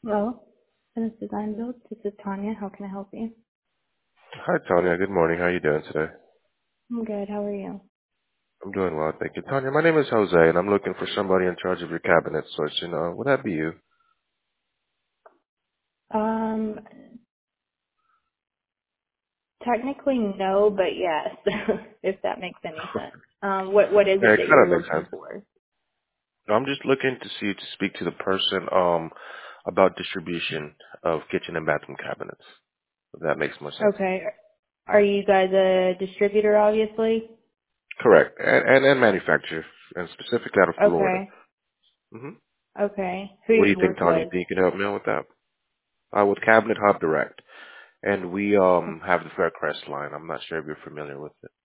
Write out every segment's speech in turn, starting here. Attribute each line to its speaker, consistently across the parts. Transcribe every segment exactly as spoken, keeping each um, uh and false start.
Speaker 1: Hello, Business Design Build. This is Tanya. How can I help you?
Speaker 2: Hi, Tanya. Good morning. How are you doing today?
Speaker 1: I'm good. How are you?
Speaker 2: I'm doing well, thank you. Tanya, my name is Jose, and I'm looking for somebody in charge of your cabinet sourcing. Uh, would that be you?
Speaker 1: Um, technically no, but yes, if that makes any sense. Um, what what is
Speaker 2: Yeah,
Speaker 1: it
Speaker 2: it
Speaker 1: that
Speaker 2: kind
Speaker 1: you're
Speaker 2: of makes
Speaker 1: looking
Speaker 2: sense.
Speaker 1: for?
Speaker 2: No, I'm just looking to see to speak to the person um about distribution of kitchen and bathroom cabinets. If that makes more sense.
Speaker 1: Okay. Are you guys a distributor, obviously?
Speaker 2: Correct, and and, and manufacturer, and specifically out of Florida.
Speaker 1: Okay.
Speaker 2: hmm
Speaker 1: Okay. Who
Speaker 2: What
Speaker 1: do
Speaker 2: do you
Speaker 1: you
Speaker 2: think,
Speaker 1: work
Speaker 2: Tanya?
Speaker 1: with?
Speaker 2: Think you can help me out with that? Uh, with Cabinet Hub Direct, and we um have the Faircrest line. I'm not sure if you're familiar with it.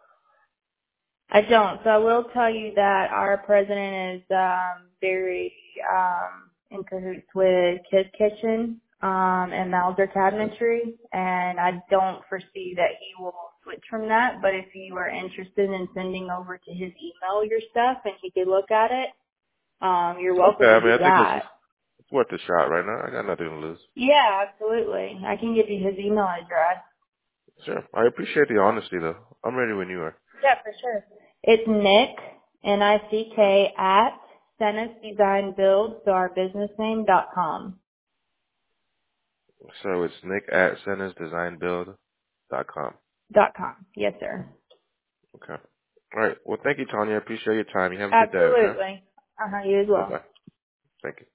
Speaker 1: I don't. So I will tell you that our president is um, very um, in cahoots with Kids Kitchen um, and Mauser Cabinetry, and I don't foresee that he will switch from that. But if you are interested in sending over to his email your stuff and he could look at it, um, you're
Speaker 2: Okay,
Speaker 1: welcome to
Speaker 2: I mean,
Speaker 1: do
Speaker 2: I think it's
Speaker 1: that.
Speaker 2: just it's worth a shot right now. I got nothing to lose.
Speaker 1: Yeah, absolutely. I can give you his email address.
Speaker 2: Sure. I appreciate the honesty, though. I'm ready when you are.
Speaker 1: Yeah, for sure. It's Nick, N I C K, at Stennis Design Build, so our business name, dot com.
Speaker 2: So it's Nick at centersdesignbuild dot com.
Speaker 1: Dot com. Yes, sir.
Speaker 2: Okay. All right. Well, thank you, Tanya. I appreciate your time. You have a good day, okay?
Speaker 1: Absolutely. Uh-huh, you as well.
Speaker 2: Bye-bye. Thank you.